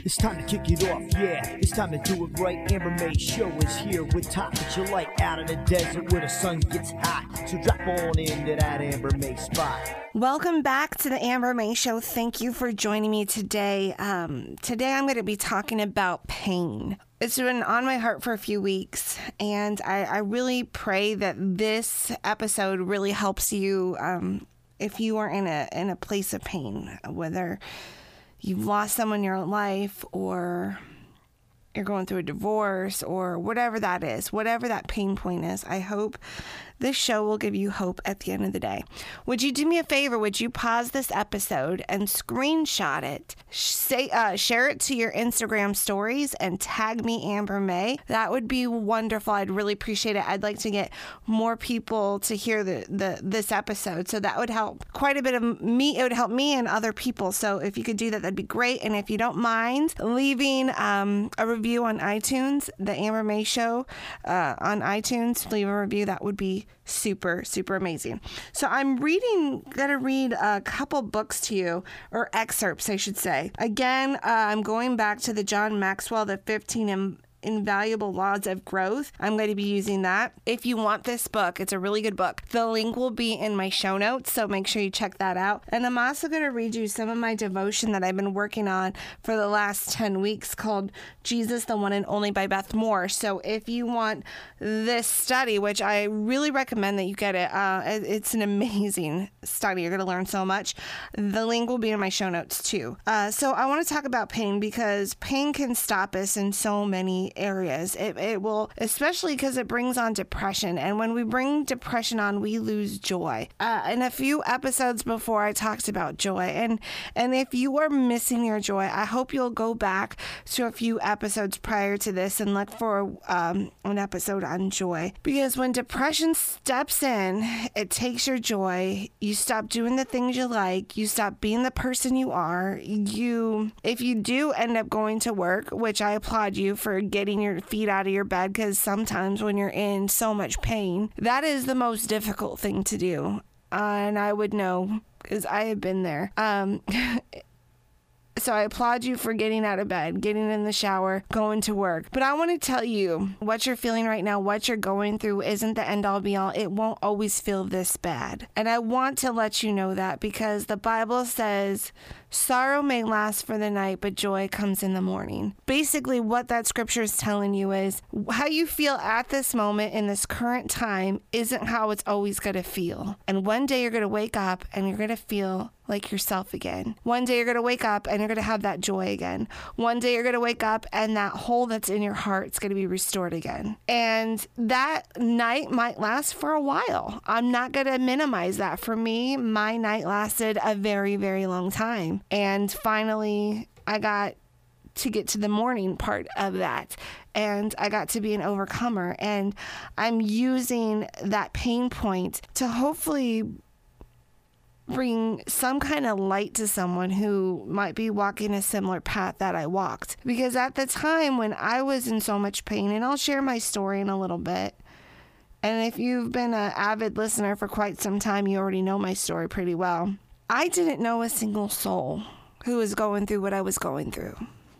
It's time to kick it off, yeah. It's time to do it right. Amber May Show is here with topics you like out in the desert where the sun gets hot. So drop on into that Amber May spot. Welcome back to the Amber May Show. Thank you for joining me today. Today I'm going to be talking about pain. It's been on my heart for a few weeks, and I really pray that this episode really helps you if you are in a place of pain, whether you've lost someone in your life or you're going through a divorce or whatever that is, whatever that pain point is. I hope this show will give you hope at the end of the day. Would you do me a favor? Would you pause this episode and screenshot it? Share it to your Instagram stories and tag me, Amber May. That would be wonderful. I'd really appreciate it. I'd like to get more people to hear this episode. So that would help quite a bit of me. It would help me and other people. So if you could do that, that'd be great. And if you don't mind leaving a review on iTunes, the Amber May Show on iTunes, leave a review. That would be super, super amazing. So I'm gonna read a couple books to you, or excerpts, I should say. Again, I'm going back to the John Maxwell, the 15 Invaluable Laws of Growth. I'm going to be using that. If you want this book, it's a really good book. The link will be in my show notes, so make sure you check that out. And I'm also going to read you some of my devotion that I've been working on for the last 10 weeks called Jesus, the One and Only by Beth Moore. So if you want this study, which I really recommend that you get it, it's an amazing study. You're going to learn so much. The link will be in my show notes too. So I want to talk about pain because pain can stop us in so many areas. It will, especially because it brings on depression. And when we bring depression on, we lose joy. In a few episodes before, I talked about joy. And if you are missing your joy, I hope you'll go back to a few episodes prior to this and look for an episode on joy. Because when depression steps in, it takes your joy. You stop doing the things you like. You stop being the person you are. If you do end up going to work, which I applaud you for getting your feet out of your bed, because sometimes when you're in so much pain, that is the most difficult thing to do. And I would know because I have been there. So I applaud you for getting out of bed, getting in the shower, going to work. But I want to tell you what you're feeling right now, what you're going through isn't the end all be all. It won't always feel this bad. And I want to let you know that because the Bible says sorrow may last for the night, but joy comes in the morning. Basically, what that scripture is telling you is how you feel at this moment in this current time isn't how it's always going to feel. And one day you're going to wake up and you're going to feel like yourself again. One day you're going to wake up and you're going to have that joy again. One day you're going to wake up and that hole that's in your heart is going to be restored again. And that night might last for a while. I'm not going to minimize that. For me, my night lasted a very, very long time. And finally, I got to get to the morning part of that. And I got to be an overcomer. And I'm using that pain point to hopefully bring some kind of light to someone who might be walking a similar path that I walked. Because at the time when I was in so much pain, and I'll share my story in a little bit, and if you've been an avid listener for quite some time, you already know my story pretty well. I didn't know a single soul who was going through what I was going through.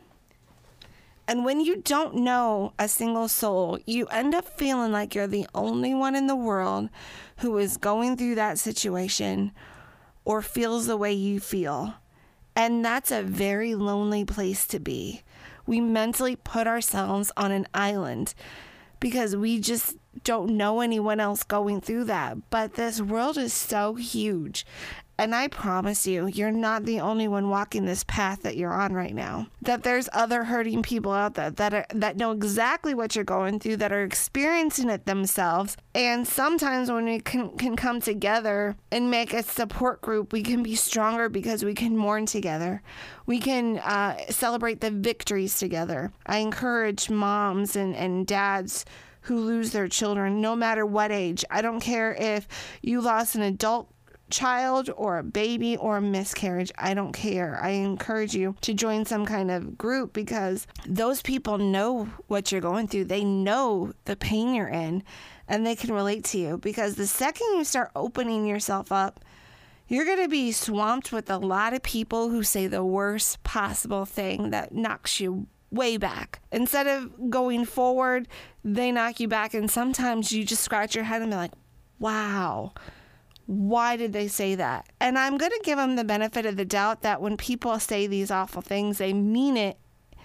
And when you don't know a single soul, you end up feeling like you're the only one in the world who is going through that situation or feels the way you feel. And that's a very lonely place to be. We mentally put ourselves on an island because we just don't know anyone else going through that. But this world is so huge. And I promise you, you're not the only one walking this path that you're on right now. That there's other hurting people out there that know exactly what you're going through, that are experiencing it themselves. And sometimes when we can come together and make a support group, we can be stronger because we can mourn together. We can celebrate the victories together. I encourage moms and dads who lose their children, no matter what age. I don't care if you lost an adult child or a baby or a miscarriage. I don't care. I encourage you to join some kind of group because those people know what you're going through. They know the pain you're in and they can relate to you, because the second you start opening yourself up, You're going to be swamped with a lot of people who say the worst possible thing that knocks you way back. Instead of going forward, they knock you back. And sometimes you just scratch your head and be like, wow, why did they say that? And I'm going to give them the benefit of the doubt that when people say these awful things, they mean it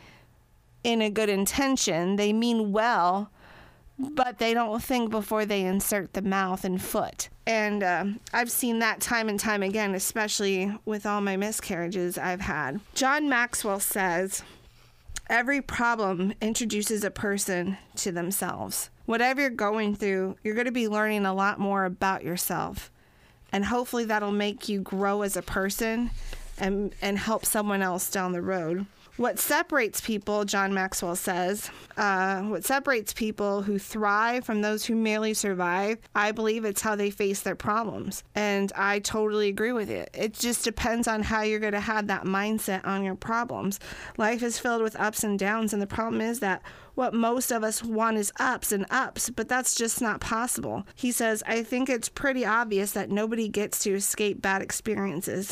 in a good intention. They mean well, but they don't think before they insert the mouth and foot. And I've seen that time and time again, especially with all my miscarriages I've had. John Maxwell says, every problem introduces a person to themselves. Whatever you're going through, you're going to be learning a lot more about yourself. And hopefully that'll make you grow as a person and help someone else down the road. What separates people, John Maxwell says, what separates people who thrive from those who merely survive, I believe it's how they face their problems. And I totally agree with it. It just depends on how you're going to have that mindset on your problems. Life is filled with ups and downs, and the problem is that what most of us want is ups and ups, but that's just not possible. He says, I think it's pretty obvious that nobody gets to escape bad experiences.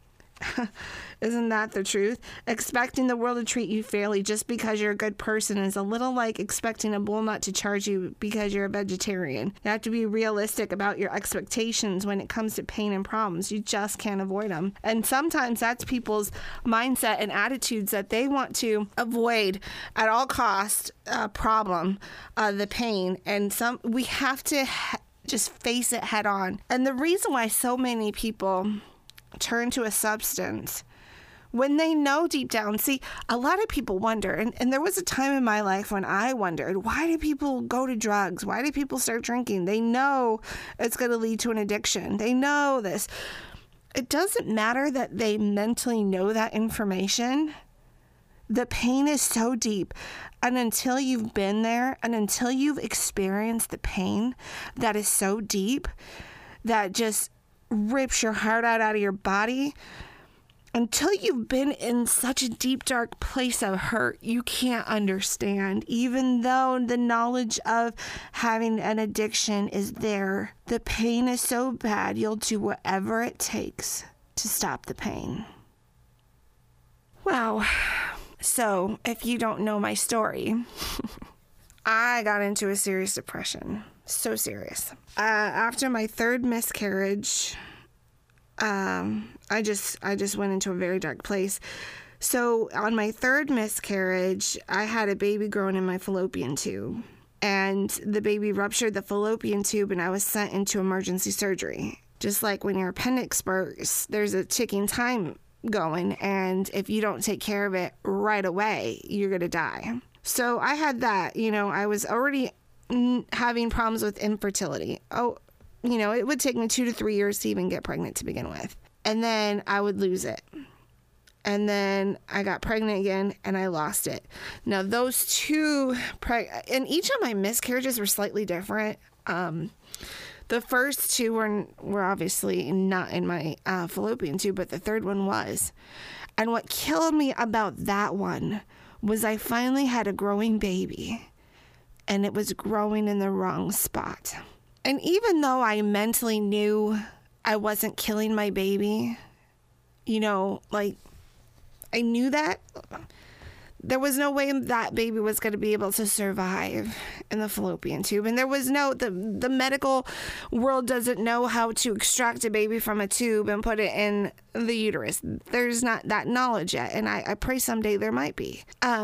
Isn't that the truth? Expecting the world to treat you fairly just because you're a good person is a little like expecting a bull nut to charge you because you're a vegetarian. You have to be realistic about your expectations when it comes to pain and problems. You just can't avoid them. And sometimes that's people's mindset and attitudes that they want to avoid at all costs, problem, the pain. And we have to just face it head on. And the reason why so many people turn to a substance when they know deep down, see, a lot of people wonder, and there was a time in my life when I wondered, why do people go to drugs? Why do people start drinking? They know it's going to lead to an addiction. They know this. It doesn't matter that they mentally know that information. The pain is so deep. And until you've been there and until you've experienced the pain that is so deep, that just rips your heart out of your body, until you've been in such a deep, dark place of hurt, you can't understand. Even though the knowledge of having an addiction is there, the pain is so bad, you'll do whatever it takes to stop the pain. Well, so if you don't know my story, I got into a serious depression. So serious. After my third miscarriage, I just went into a very dark place. So on my third miscarriage, I had a baby growing in my fallopian tube, and the baby ruptured the fallopian tube, and I was sent into emergency surgery. Just like when your appendix bursts, there's a ticking time going, and if you don't take care of it right away, you're going to die. So I had that, I was already having problems with infertility. It would take me 2 to 3 years to even get pregnant to begin with. And then I would lose it. And then I got pregnant again and I lost it. Now those two, and each of my miscarriages were slightly different. The first two were obviously not in my fallopian tube, but the third one was. And what killed me about that one was I finally had a growing baby, and it was growing in the wrong spot. And even though I mentally knew I wasn't killing my baby, I knew that, there was no way that baby was going to be able to survive in the fallopian tube. And there was the medical world doesn't know how to extract a baby from a tube and put it in the uterus. There's not that knowledge yet. And I pray someday there might be.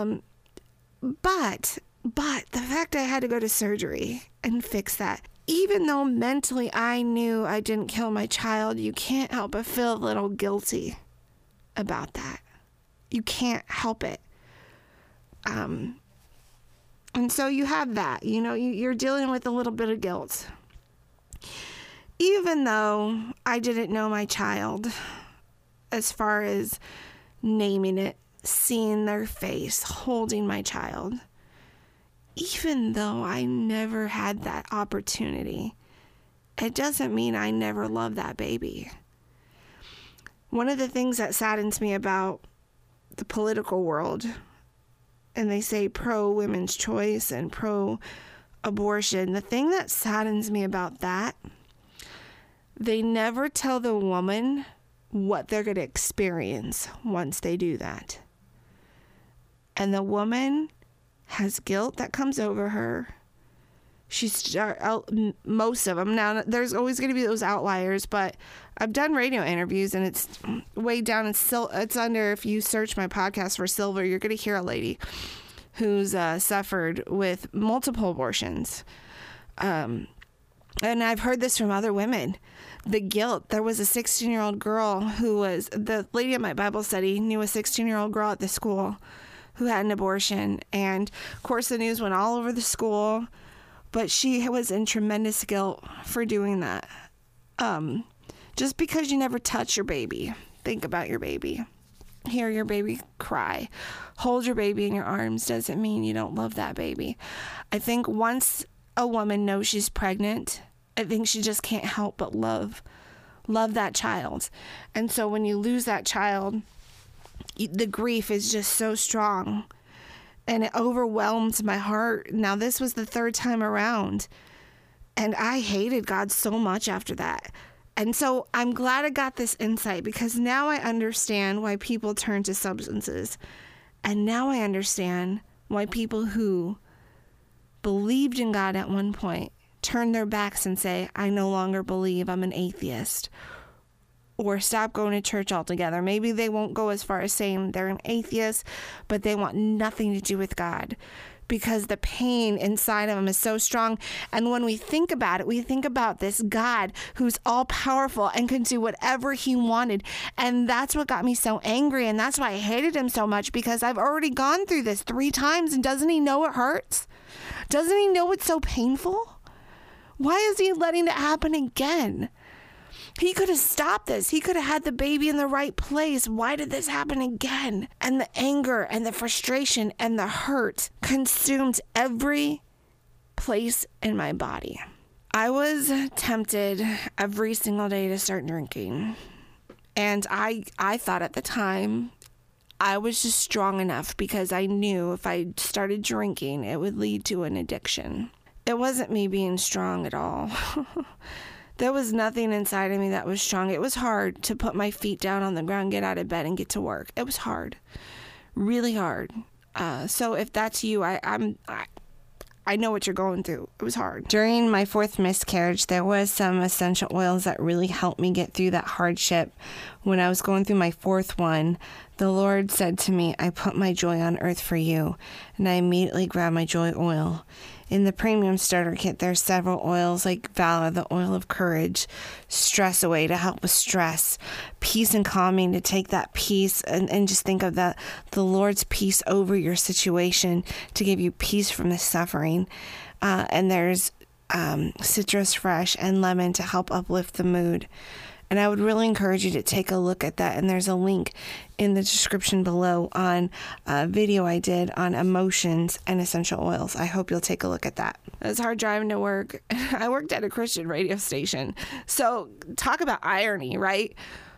But the fact I had to go to surgery and fix that, even though mentally I knew I didn't kill my child, you can't help but feel a little guilty about that. You can't help it. And so you have that, you're dealing with a little bit of guilt. Even though I didn't know my child, as far as naming it, seeing their face, holding my child, even though I never had that opportunity, it doesn't mean I never loved that baby. One of the things that saddens me about the political world, and they say pro-women's choice and pro-abortion, the thing that saddens me about that, they never tell the woman what they're going to experience once they do that. And the woman has guilt that comes over her. Most of them. Now, there's always going to be those outliers, but I've done radio interviews, and it's way down. It's under, if you search my podcast for Silver, you're going to hear a lady who's suffered with multiple abortions. And I've heard this from other women. The guilt. There was a 16-year-old girl the lady at my Bible study knew a 16-year-old girl at the school who had an abortion. And, of course, the news went all over the school. But she was in tremendous guilt for doing that. Just because you never touch your baby, think about your baby, hear your baby cry, hold your baby in your arms doesn't mean you don't love that baby. I think once a woman knows she's pregnant, I think she just can't help but love that child. And so when you lose that child, the grief is just so strong. And it overwhelmed my heart. Now, this was the third time around. And I hated God so much after that. And so I'm glad I got this insight, because now I understand why people turn to substances. And now I understand why people who believed in God at one point turn their backs and say, I no longer believe, I'm an atheist. Or stop going to church altogether. Maybe they won't go as far as saying they're an atheist, but they want nothing to do with God, because the pain inside of them is so strong. And when we think about it, we think about this God who's all powerful and can do whatever he wanted. And that's what got me so angry. And that's why I hated him so much, because I've already gone through this 3 times. And doesn't he know it hurts? Doesn't he know it's so painful? Why is he letting it happen again? He could have stopped this. He could have had the baby in the right place. Why did this happen again? And the anger and the frustration and the hurt consumed every place in my body. I was tempted every single day to start drinking. And I thought at the time I was just strong enough, because I knew if I started drinking, it would lead to an addiction. It wasn't me being strong at all. There was nothing inside of me that was strong. It was hard to put my feet down on the ground, get out of bed, and get to work. It was hard, really hard. So if that's you, I know what you're going through. It was hard. During my 4th miscarriage, there was some essential oils that really helped me get through that hardship. When I was going through my 4th one, the Lord said to me, I put my joy on earth for you. And I immediately grabbed my joy oil. In the premium starter kit, there's several oils like Valor, the oil of courage, Stress Away to help with stress, Peace and Calming to take that peace and just think of the Lord's peace over your situation to give you peace from the suffering. And there's Citrus Fresh and Lemon to help uplift the mood. And I would really encourage you to take a look at that. And there's a link in the description below on a video I did on emotions and essential oils. I hope you'll take a look at that. It was hard driving to work. I worked at a Christian radio station. So talk about irony, right?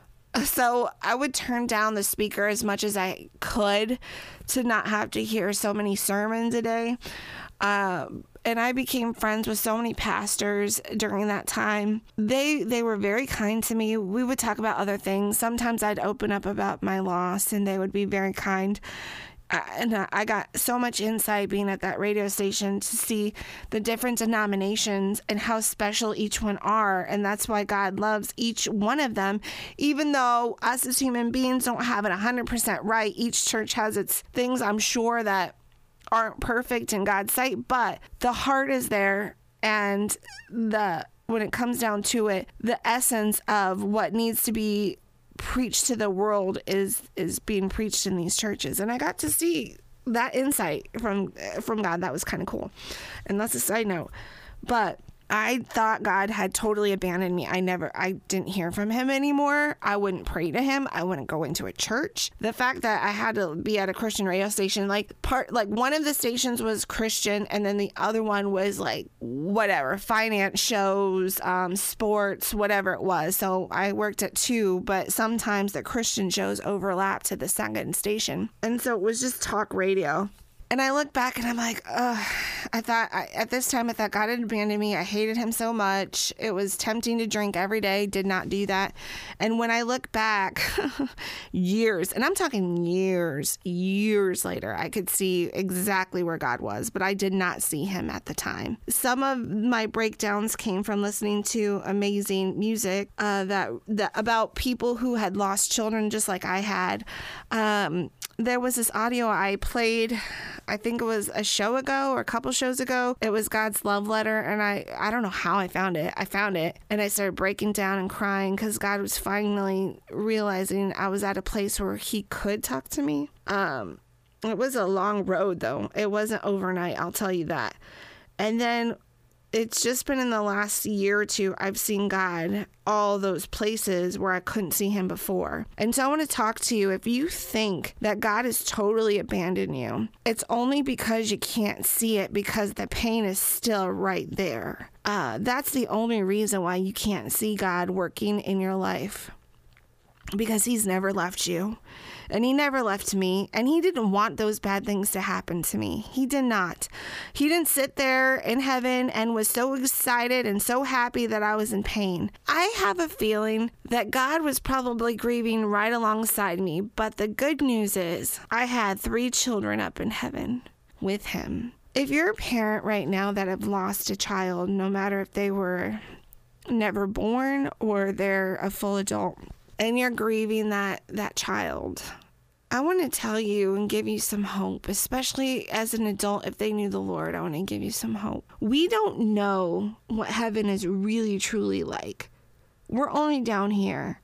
So I would turn down the speaker as much as I could to not have to hear so many sermons a day. And I became friends with so many pastors during that time. They were very kind to me. We would talk about other things. Sometimes I'd open up about my loss, and they would be very kind. And I got so much insight being at that radio station to see the different denominations and how special each one are. And that's why God loves each one of them. Even though us as human beings don't have it 100% right, each church has its things, I'm sure, that aren't perfect in God's sight, but the heart is there. And when it comes down to it, the essence of what needs to be preached to the world is being preached in these churches. And I got to see that insight from God. That was kind of cool. And that's a side note. But I thought God had totally abandoned me. I didn't hear from him anymore. I wouldn't pray to him. I wouldn't go into a church. The fact that I had to be at a Christian radio station, like one of the stations was Christian, and then the other one was like whatever, finance shows, sports, whatever it was. So I worked at 2, but sometimes the Christian shows overlapped to the second station. And so it was just talk radio. And I look back and I'm like, ugh, At this time, I thought God had abandoned me. I hated him so much. It was tempting to drink every day. Did not do that. And when I look back, years, and I'm talking years later, I could see exactly where God was, but I did not see him at the time. Some of my breakdowns came from listening to amazing music that about people who had lost children just like I had. There was this audio I played, I think it was a show ago or a couple shows ago. It was God's love letter, and I don't know how I found it. I found it, and I started breaking down and crying because God was finally realizing I was at a place where he could talk to me. It was a long road, though. It wasn't overnight, I'll tell you that. And then it's just been in the last year or two, I've seen God all those places where I couldn't see him before. And so I want to talk to you. If you think that God has totally abandoned you, it's only because you can't see it, because the pain is still right there. That's the only reason why you can't see God working in your life, because he's never left you. And he never left me, and he didn't want those bad things to happen to me. He did not. He didn't sit there in heaven and was so excited and so happy that I was in pain. I have a feeling that God was probably grieving right alongside me, but the good news is I had 3 children up in heaven with him. If you're a parent right now that have lost a child, no matter if they were never born or they're a full adult, and you're grieving that child, I want to tell you and give you some hope, especially as an adult. If they knew the Lord, I want to give you some hope. We don't know what heaven is really, truly like. We're only down here.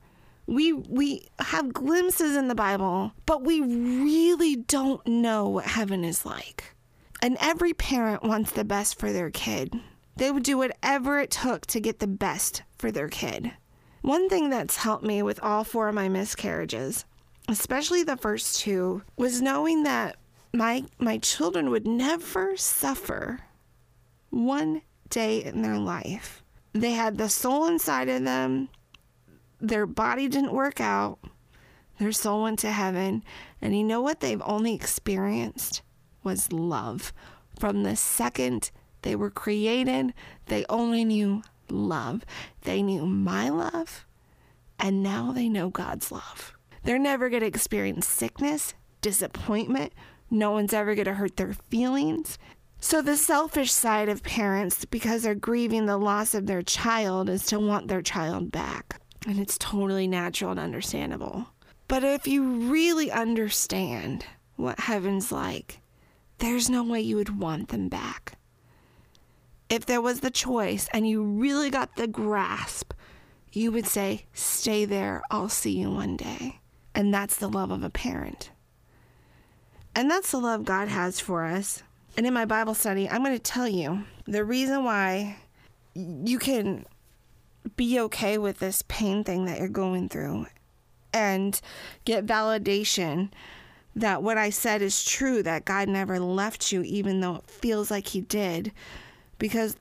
We have glimpses in the Bible, but we really don't know what heaven is like. And every parent wants the best for their kid. They would do whatever it took to get the best for their kid. One thing that's helped me with all 4 of my miscarriages, especially the first 2, was knowing that my children would never suffer one day in their life. They had the soul inside of them. Their body didn't work out. Their soul went to heaven. And you know what they've only experienced was love. From the second they were created, they only knew love. They knew my love, and now they know God's love. They're never going to experience sickness, disappointment. No one's ever going to hurt their feelings. So the selfish side of parents, because they're grieving the loss of their child, is to want their child back. And it's totally natural and understandable. But if you really understand what heaven's like, there's no way you would want them back. If there was the choice and you really got the grasp, you would say, stay there, I'll see you one day. And that's the love of a parent. And that's the love God has for us. And in my Bible study, I'm going to tell you the reason why you can be okay with this pain thing that you're going through and get validation that what I said is true, that God never left you, even though it feels like he did. Because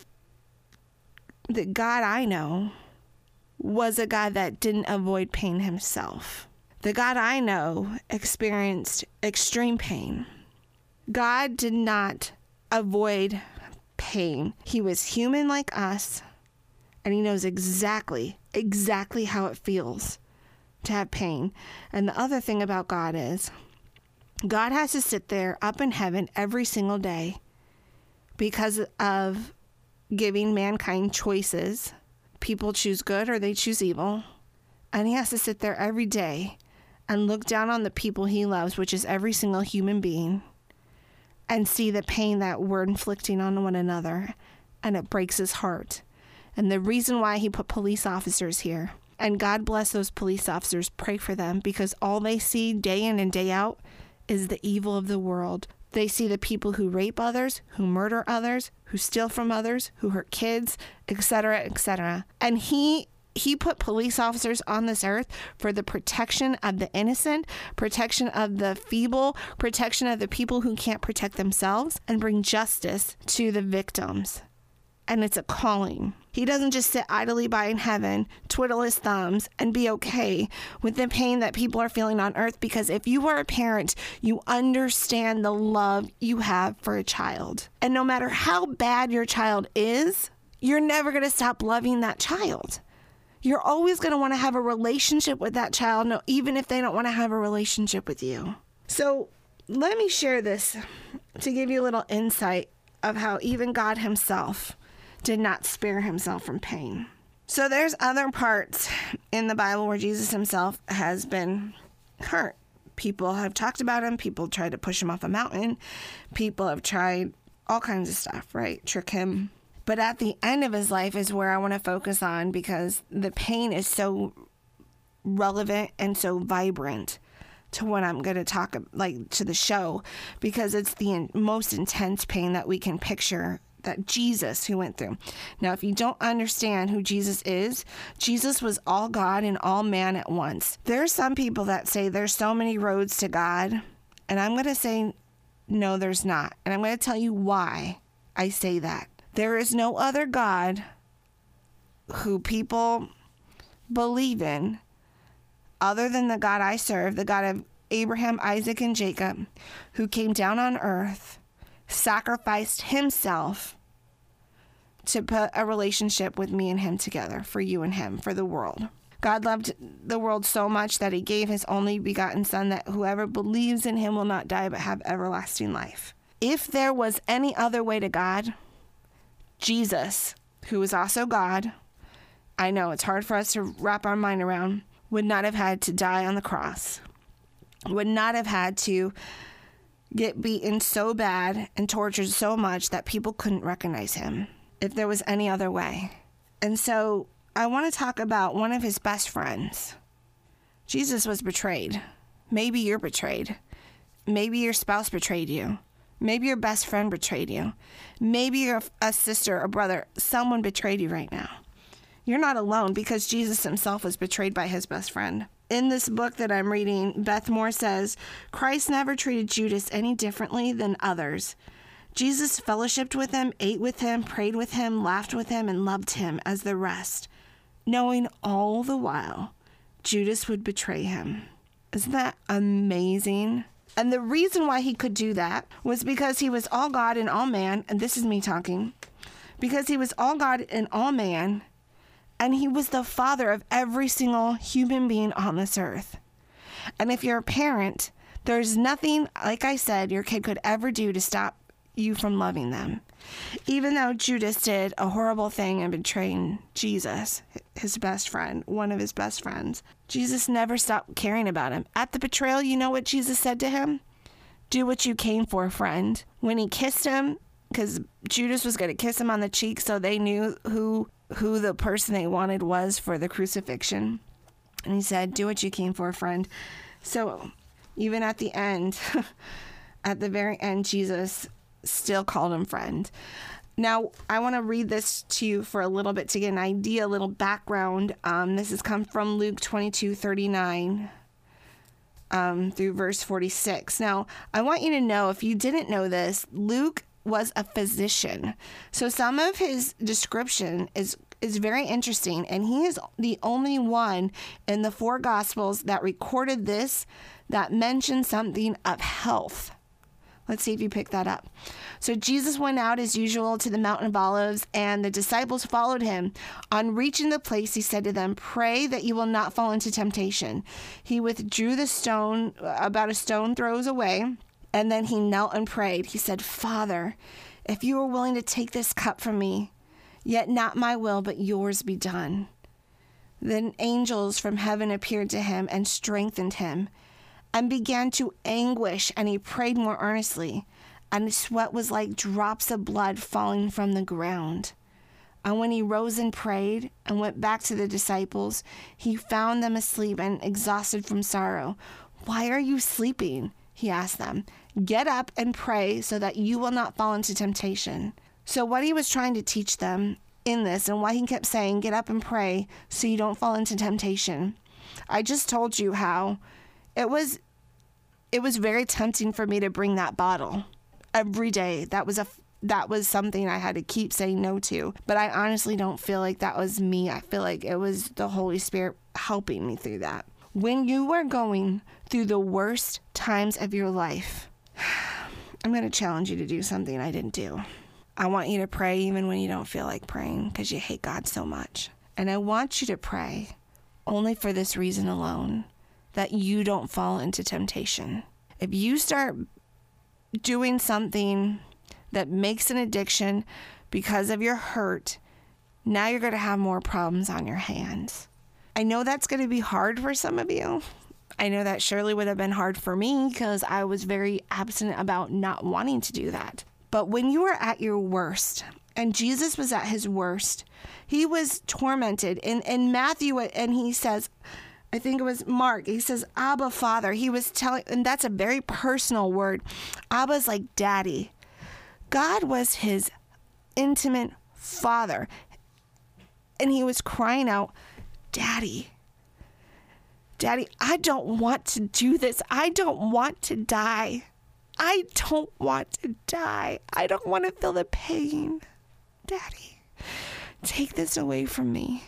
the God I know was a God that didn't avoid pain himself. The God I know experienced extreme pain. God did not avoid pain. He was human like us, and he knows exactly how it feels to have pain. And the other thing about God is, God has to sit there up in heaven every single day because of giving mankind choices. People choose good or they choose evil. And he has to sit there every day and look down on the people he loves, which is every single human being, and see the pain that we're inflicting on one another. And it breaks his heart. And the reason why he put police officers here, and God bless those police officers, pray for them, because all they see day in and day out is the evil of the world. They see the people who rape others, who murder others, who steal from others, who hurt kids, etc., etc. And he put police officers on this earth for the protection of the innocent, protection of the feeble, protection of the people who can't protect themselves, and bring justice to the victims. And it's a calling. He doesn't just sit idly by in heaven, twiddle his thumbs, and be okay with the pain that people are feeling on earth, because if you are a parent, you understand the love you have for a child. And no matter how bad your child is, you're never going to stop loving that child. You're always going to want to have a relationship with that child, even if they don't want to have a relationship with you. So let me share this to give you a little insight of how even God himself did not spare himself from pain. So there's other parts in the Bible where Jesus himself has been hurt. People have talked about him. People tried to push him off a mountain. People have tried all kinds of stuff, right? Trick him. But at the end of his life is where I want to focus on, because the pain is so relevant and so vibrant to what I'm going to talk, like, to the show, because it's the most intense pain that we can picture that Jesus who went through. Now, if you don't understand who Jesus is, Jesus was all God and all man at once. There are some people that say there's so many roads to God, and I'm going to say, no, there's not. And I'm going to tell you why I say that. There is no other God who people believe in other than the God I serve, the God of Abraham, Isaac, and Jacob, who came down on earth, sacrificed himself to put a relationship with me and him together, for you and him, for the world. God loved the world so much that he gave his only begotten son, that whoever believes in him will not die but have everlasting life. If there was any other way to God, Jesus, who is also God, I know it's hard for us to wrap our mind around, would not have had to die on the cross, would not have had to get beaten so bad and tortured so much that people couldn't recognize him if there was any other way. And so I want to talk about one of his best friends. Jesus was betrayed. Maybe you're betrayed. Maybe your spouse betrayed you. Maybe your best friend betrayed you. Maybe you're a sister or brother. Someone betrayed you right now. You're not alone, because Jesus himself was betrayed by his best friend. In this book that I'm reading, Beth Moore says, Christ never treated Judas any differently than others. Jesus fellowshiped with him, ate with him, prayed with him, laughed with him, and loved him as the rest, knowing all the while Judas would betray him. Isn't that amazing? And the reason why he could do that was because he was all God and all man, and this is me talking, because he was all God and all man, and he was the father of every single human being on this earth. And if you're a parent, there's nothing, like I said, your kid could ever do to stop you from loving them. Even though Judas did a horrible thing and betraying Jesus, his best friend, one of his best friends, Jesus never stopped caring about him. At the betrayal, you know what Jesus said to him? Do what you came for, friend. When he kissed him, because Judas was going to kiss him on the cheek so they knew who the person they wanted was for the crucifixion. And he said, do what you came for, friend. So even at the end, at the very end, Jesus still called him friend. Now, I want to read this to you for a little bit to get an idea, a little background. This has come from Luke 22:39 through verse 46. Now, I want you to know, if you didn't know this, Luke was a physician. So some of his description is very interesting, and he is the only one in the 4 Gospels that recorded this that mentioned something of health. Let's see if you pick that up. So Jesus went out as usual to the Mountain of Olives, and the disciples followed him. On reaching the place, he said to them, "Pray that you will not fall into temptation." He withdrew the stone about a stone throws away, and then he knelt and prayed. He said, "Father, if you are willing to take this cup from me, yet not my will, but yours be done." Then angels from heaven appeared to him and strengthened him, and began to anguish, and he prayed more earnestly, and his sweat was like drops of blood falling from the ground. And when he rose and prayed and went back to the disciples, he found them asleep and exhausted from sorrow. "Why are you sleeping?" he asked them. "Get up and pray so that you will not fall into temptation." So what he was trying to teach them in this, and why he kept saying, get up and pray so you don't fall into temptation. I just told you how it was very tempting for me to bring that bottle every day. That was that was something I had to keep saying no to. But I honestly don't feel like that was me. I feel like it was the Holy Spirit helping me through that. When you are going through the worst times of your life, I'm going to challenge you to do something I didn't do. I want you to pray even when you don't feel like praying because you hate God so much. And I want you to pray only for this reason alone, that you don't fall into temptation. If you start doing something that makes an addiction because of your hurt, now you're going to have more problems on your hands. I know that's going to be hard for some of you. I know that surely would have been hard for me because I was very abstinent about not wanting to do that. But when you are at your worst, and Jesus was at his worst, he was tormented. In Matthew, and he says, I think it was Mark, he says, Abba, Father. He was telling, and that's a very personal word. Abba's like daddy. God was his intimate father. And he was crying out, Daddy, Daddy, I don't want to do this. I don't want to die. I don't want to die. I don't want to feel the pain. Daddy, take this away from me.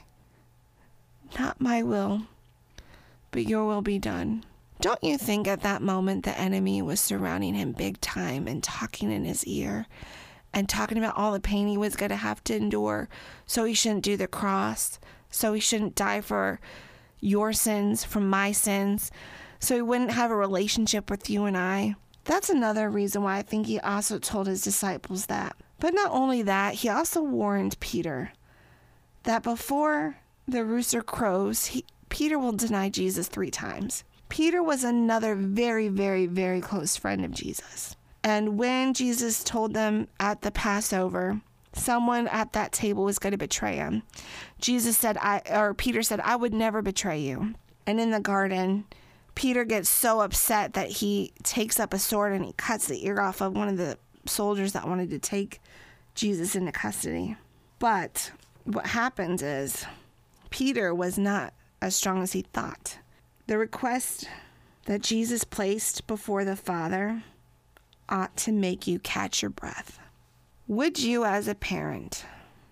Not my will, but your will be done. Don't you think at that moment the enemy was surrounding him big time and talking in his ear and talking about all the pain he was going to have to endure so he shouldn't do the cross, so he shouldn't die for your sins, for my sins, so he wouldn't have a relationship with you and I? That's another reason why I think he also told his disciples that. But not only that, he also warned Peter that before the rooster crows, Peter will deny Jesus 3 times. Peter was another very, very, very close friend of Jesus. And when Jesus told them at the Passover, someone at that table was going to betray him, Peter said, I would never betray you. And in the garden, Peter gets so upset that he takes up a sword and he cuts the ear off of one of the soldiers that wanted to take Jesus into custody. But what happens is Peter was not as strong as he thought. The request that Jesus placed before the Father ought to make you catch your breath. Would you, as a parent,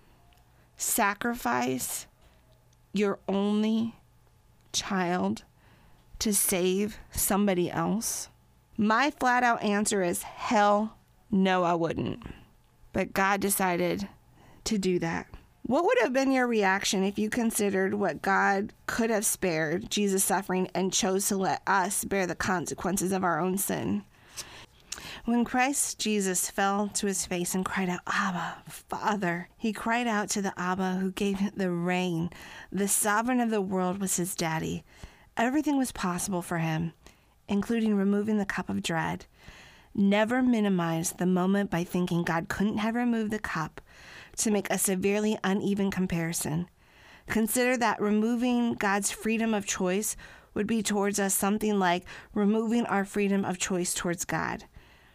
sacrifice your only child to save somebody else? My flat out answer is hell no, I wouldn't. But God decided to do that. What would have been your reaction if you considered what God could have spared, Jesus suffering, and chose to let us bear the consequences of our own sin? When Christ Jesus fell to his face and cried out, Abba, Father, he cried out to the Abba who gave him the reign. The sovereign of the world was his daddy. Everything was possible for him, including removing the cup of dread. Never minimize the moment by thinking God couldn't have removed the cup to make a severely uneven comparison. Consider that removing God's freedom of choice would be towards us something like removing our freedom of choice towards God.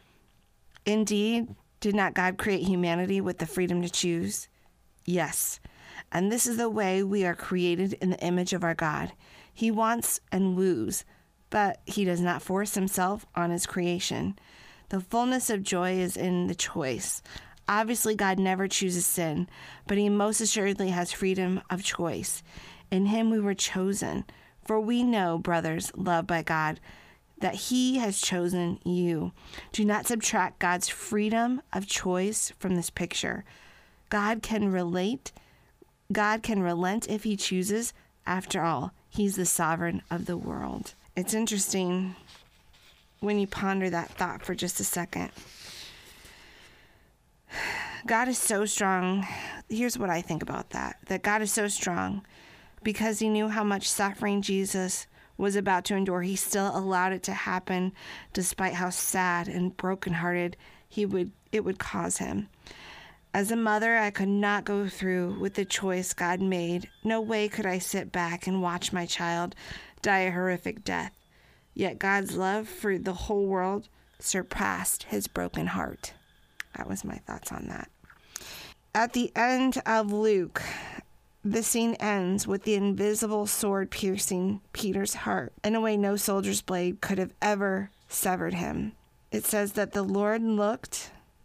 Indeed, did not God create humanity with the freedom to choose? Yes. And this is the way we are created in the image of our God. He wants and woos, but he does not force himself on his creation. The fullness of joy is in the choice. Obviously, God never chooses sin, but he most assuredly has freedom of choice. In him we were chosen. For we know, brothers, loved by God, that he has chosen you. Do not subtract God's freedom of choice from this picture. God can relent if he chooses. After all, he's the sovereign of the world. It's interesting when you ponder that thought for just a second. God is so strong. Here's what I think about that God is so strong because he knew how much suffering Jesus was about to endure. He still allowed it to happen despite how sad and brokenhearted it would cause him. As a mother, I could not go through with the choice God made. No way could I sit back and watch my child die a horrific death. Yet God's love for the whole world surpassed his broken heart. That was my thoughts on that. At the end of Luke, the scene ends with the invisible sword piercing Peter's heart in a way no soldier's blade could have ever severed him. It says that the Lord looked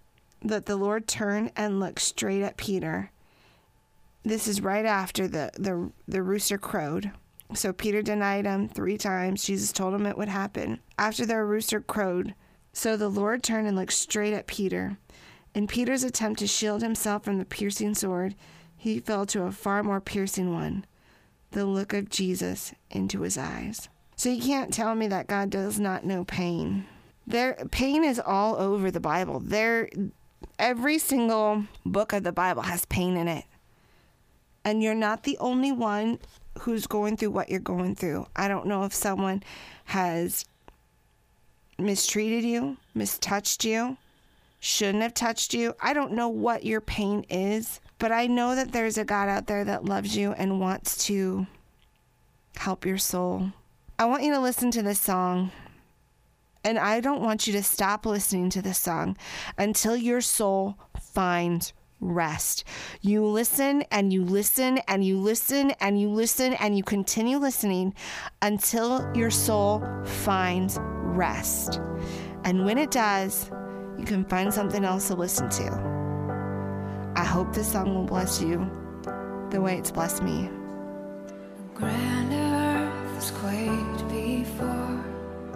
that the Lord turned and looked straight at Peter. This is right after the rooster crowed. So Peter denied him 3 times. Jesus told him it would happen. After the rooster crowed, so the Lord turned and looked straight at Peter. In Peter's attempt to shield himself from the piercing sword, he fell to a far more piercing one, the look of Jesus into his eyes. So you can't tell me that God does not know pain. Pain is all over the Bible. Every single book of the Bible has pain in it. And you're not the only one who's going through what you're going through. I don't know if someone has mistreated you, mistouched you, shouldn't have touched you. I don't know what your pain is, but I know that there's a God out there that loves you and wants to help your soul. I want you to listen to this song, and I don't want you to stop listening to this song until your soul finds rest. You listen and you listen and you listen and you listen and you continue listening until your soul finds rest. And when it does, you can find something else to listen to. I hope this song will bless you the way it's blessed me. Grand earth has quaked before,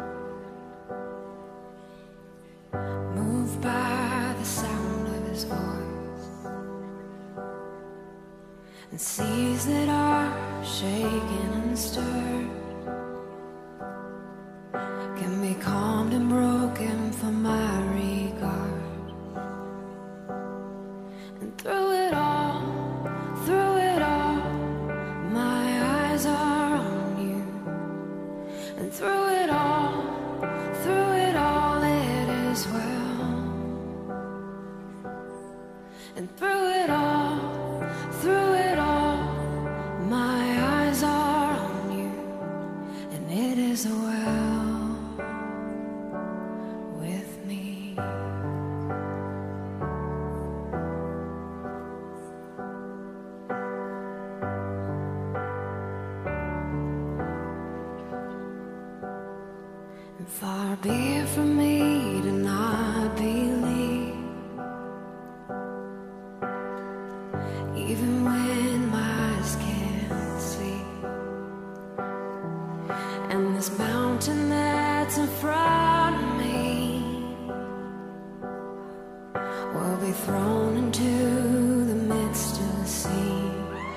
moved by the sound of his voice, and seas that are shaken and stirred can be calmed and broken for my regard. And through it all, my eyes are on you. And through it all, it is well. And through it all, my eyes are on you, and it is well with me. And far be it from me to not believe, even when my eyes can't see. And this mountain that's in front of me will be thrown into the midst of the sea.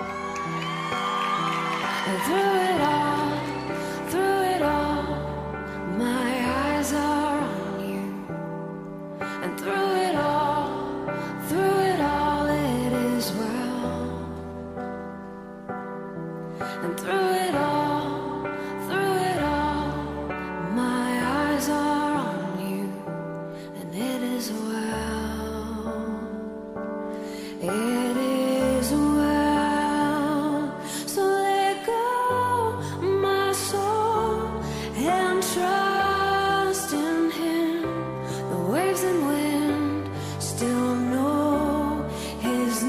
And through it all, my eyes are on you. And through it all, it is well. And through it all, my eyes are on you, and it is well. It is well. So let go, my soul, and trust in him. The waves and wind still know his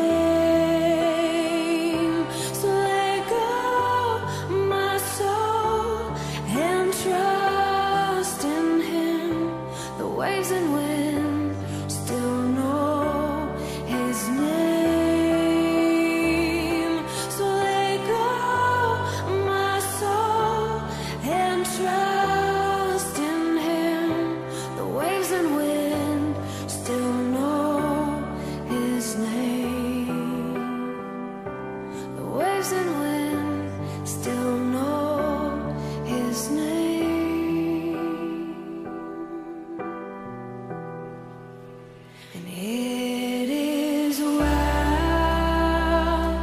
name. So let go, my soul, and trust in him. The waves and wind still know his name. So let go, my soul, and trust in him. The waves and wind still know his name. The waves and wind still know his name. And it is well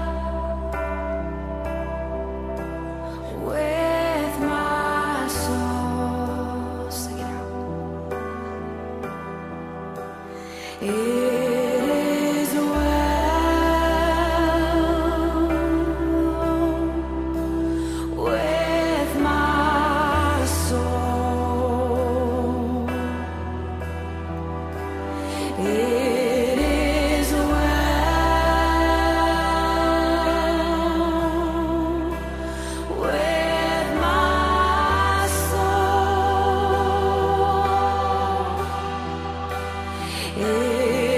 with my soul. Sing it out. It is well with my soul. It is well with my soul.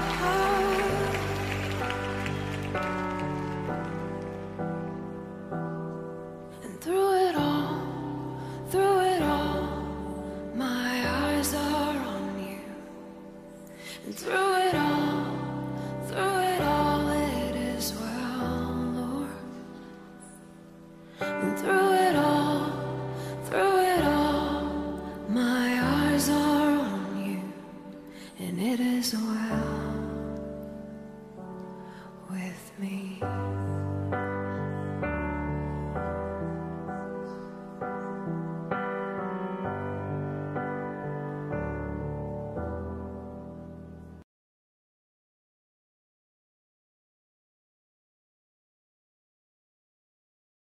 heart.